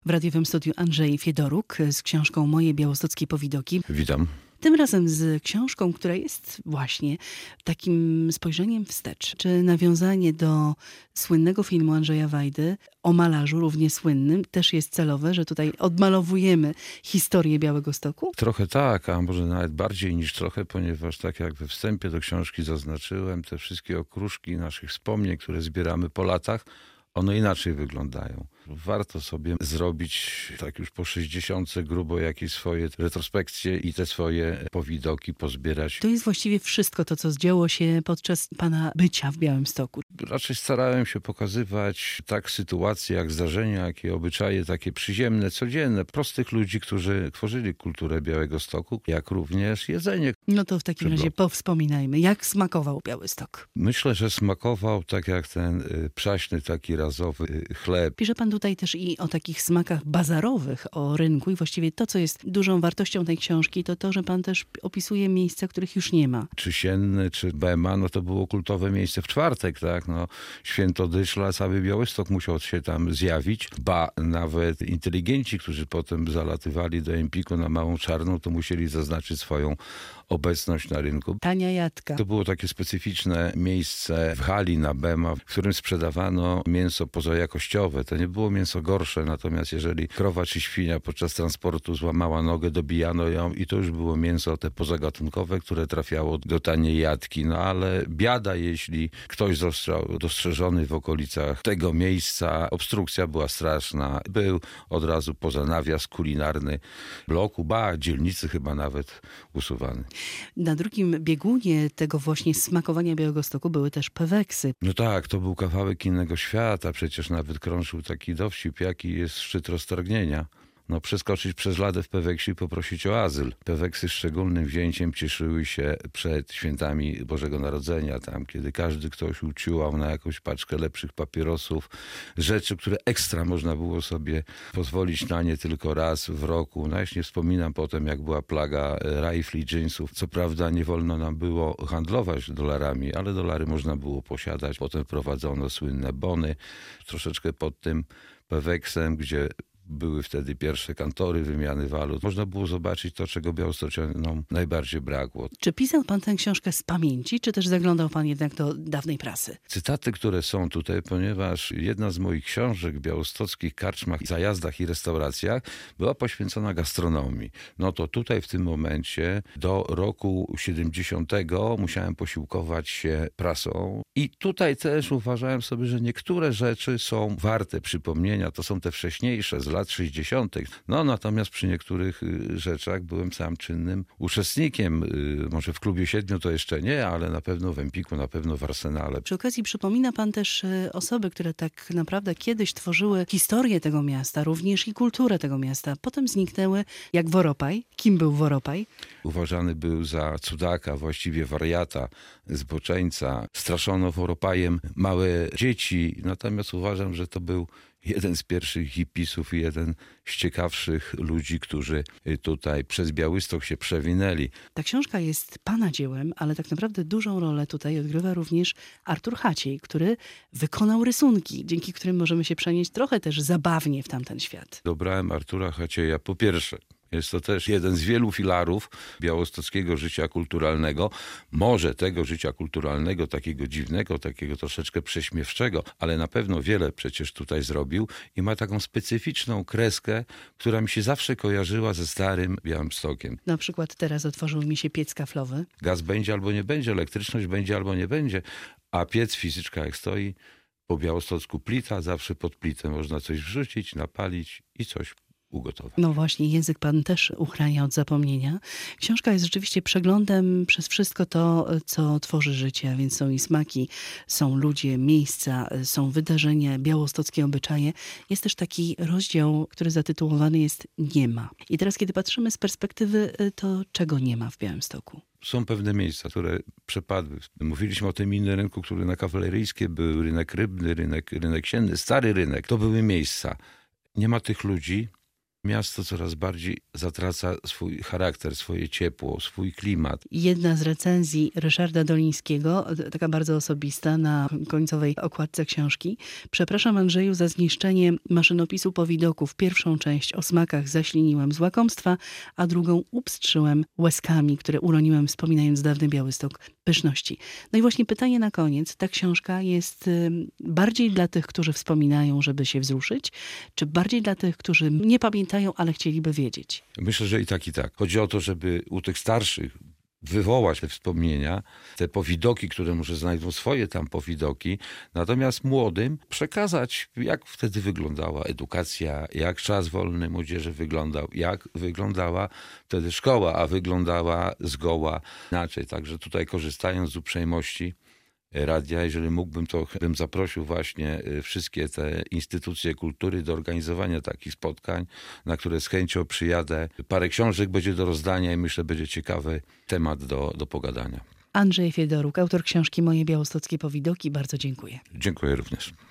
W radiowym studiu Andrzej Fiedoruk z książką Moje białostockie powidoki. Witam. Tym razem z książką, która jest właśnie takim spojrzeniem wstecz. Czy nawiązanie do słynnego filmu Andrzeja Wajdy o malarzu, równie słynnym, też jest celowe, że tutaj odmalowujemy historię Białegostoku? Trochę tak, a może nawet bardziej niż trochę, ponieważ tak jak we wstępie do książki zaznaczyłem, te wszystkie okruszki naszych wspomnień, które zbieramy po latach, one inaczej wyglądają. Warto sobie zrobić, tak już po 60 grubo, jakieś swoje retrospekcje i te swoje powidoki pozbierać. To jest właściwie wszystko to, co zdziało się podczas pana bycia w Białymstoku. Raczej starałem się pokazywać tak sytuacje, jak zdarzenia, jakie obyczaje, takie przyziemne, codzienne, prostych ludzi, którzy tworzyli kulturę Białegostoku, jak również jedzenie. No to w takim razie powspominajmy, jak smakował Białystok. Myślę, że smakował tak jak ten przaśny, taki razowy chleb. Pisze pan tutaj też i o takich smakach bazarowych, o rynku i właściwie to, co jest dużą wartością tej książki, to to, że pan też opisuje miejsca, których już nie ma. Czy Sienny, czy Bema, no to było kultowe miejsce w czwartek, tak? No, Święto Dyszla, cały Białystok musiał się tam zjawić, ba nawet inteligenci, którzy potem zalatywali do Empiku na Małą Czarną, to musieli zaznaczyć swoją obecność na rynku. Tania jadka. To było takie specyficzne miejsce w hali na Bema, w którym sprzedawano mięso pozajakościowe. To nie było mięso gorsze, natomiast jeżeli krowa czy świnia podczas transportu złamała nogę, dobijano ją i to już było mięso te pozagatunkowe, które trafiało do taniej jadki. No ale biada, jeśli ktoś został dostrzeżony w okolicach tego miejsca. Obstrukcja była straszna. Był od razu poza nawias kulinarny bloku, dzielnicy chyba nawet usuwany. Na drugim biegunie tego właśnie smakowania Białegostoku były też peweksy. No tak, to był kawałek innego świata. Przecież nawet krążył taki dowcip, jaki jest szczyt roztargnienia. No przeskoczyć przez ladę w Peweksie i poprosić o azyl. Peweksy szczególnym wzięciem cieszyły się przed świętami Bożego Narodzenia, tam kiedy każdy ktoś uciułał na jakąś paczkę lepszych papierosów, rzeczy, które ekstra można było sobie pozwolić na nie tylko raz w roku. No ja się nie wspominam potem, jak była plaga rajfli, dżinsów. Co prawda nie wolno nam było handlować dolarami, ale dolary można było posiadać. Potem wprowadzono słynne bony, troszeczkę pod tym Peweksem, gdzie były wtedy pierwsze kantory wymiany walut. Można było zobaczyć to, czego Białostoczanom najbardziej brakło. Czy pisał pan tę książkę z pamięci, czy też zaglądał pan jednak do dawnej prasy? Cytaty, które są tutaj, ponieważ jedna z moich książek w białostockich karczmach, zajazdach i restauracjach była poświęcona gastronomii. No to tutaj w tym momencie do roku 70 musiałem posiłkować się prasą i tutaj też uważałem sobie, że niektóre rzeczy są warte przypomnienia. To są te wcześniejsze z lat 60. No natomiast przy niektórych rzeczach byłem sam czynnym uczestnikiem. Może w Klubie Siedmiu to jeszcze nie, ale na pewno w Empiku, na pewno w Arsenale. Przy okazji przypomina pan też osoby, które tak naprawdę kiedyś tworzyły historię tego miasta, również i kulturę tego miasta. Potem zniknęły, jak Woropaj. Kim był Woropaj? Uważany był za cudaka, właściwie wariata, zboczeńca. Straszono Woropajem małe dzieci. Natomiast uważam, że to był jeden z pierwszych hipisów i jeden z ciekawszych ludzi, którzy tutaj przez Białystok się przewinęli. Ta książka jest pana dziełem, ale tak naprawdę dużą rolę tutaj odgrywa również Artur Haciej, który wykonał rysunki, dzięki którym możemy się przenieść trochę też zabawnie w tamten świat. Dobrałem Artura Hacieja po pierwsze. Jest to też jeden z wielu filarów białostockiego życia kulturalnego. Może tego życia kulturalnego, takiego dziwnego, takiego troszeczkę prześmiewczego, ale na pewno wiele przecież tutaj zrobił i ma taką specyficzną kreskę, która mi się zawsze kojarzyła ze starym Białymstokiem. Na przykład teraz otworzył mi się piec kaflowy. Gaz będzie albo nie będzie, elektryczność będzie albo nie będzie, a piec, fizyczka jak stoi, po białostocku plita, zawsze pod plitę można coś wrzucić, napalić i coś ugotować. No właśnie, język pan też uchrania od zapomnienia. Książka jest rzeczywiście przeglądem przez wszystko to, co tworzy życie, a więc są i smaki, są ludzie, miejsca, są wydarzenia, białostockie obyczaje. Jest też taki rozdział, który zatytułowany jest Nie ma. I teraz, kiedy patrzymy z perspektywy, to czego nie ma w Białymstoku? Są pewne miejsca, które przepadły. Mówiliśmy o tym innym rynku, który na Kawaleryjskiej był, rynek rybny, rynek sienny, stary rynek. To były miejsca. Nie ma tych ludzi. Miasto coraz bardziej zatraca swój charakter, swoje ciepło, swój klimat. Jedna z recenzji Ryszarda Dolińskiego, taka bardzo osobista, na końcowej okładce książki. Przepraszam, Andrzeju, za zniszczenie maszynopisu powidoków. Pierwszą część o smakach zaśliniłem z łakomstwa, a drugą upstrzyłem łezkami, które uroniłem, wspominając dawny Białystok pyszności. No i właśnie pytanie na koniec. Ta książka jest bardziej dla tych, którzy wspominają, żeby się wzruszyć, czy bardziej dla tych, którzy nie pamiętają, ale chcieliby wiedzieć? Myślę, że i tak, i tak. Chodzi o to, żeby u tych starszych wywołać te wspomnienia, te powidoki, które może znajdą swoje tam powidoki, natomiast młodym przekazać, jak wtedy wyglądała edukacja, jak czas wolny młodzieży wyglądał, jak wyglądała wtedy szkoła, a wyglądała zgoła inaczej. Także tutaj, korzystając z uprzejmości radia, jeżeli mógłbym, to bym zaprosił właśnie wszystkie te instytucje kultury do organizowania takich spotkań, na które z chęcią przyjadę. Parę książek będzie do rozdania i myślę, będzie ciekawy temat do pogadania. Andrzej Fiedoruk, autor książki Moje białostockie powidoki. Bardzo dziękuję. Dziękuję również.